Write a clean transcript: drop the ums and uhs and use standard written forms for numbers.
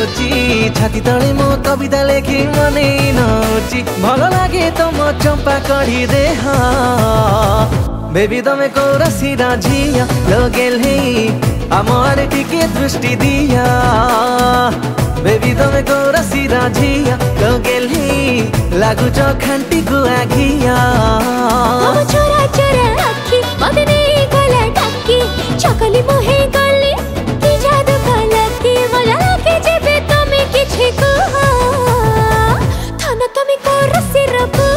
Luche छाती तले मो कविता लेखी मनै नउची भल लागे त म चंपा कढी देह बेबी तमे कौरसीरा झिया लगेले आमर टिके दृष्टि दिया बेबी तमे कौरसीरा झिया लगेले लागुच खांटी गुआ घिया छोरा छोरा आखी मते नहीं गला टाकी चकली मोहे गली की जादू कला की मजा लागे जेबे तमे किछि को थाना तमे कौरसीरा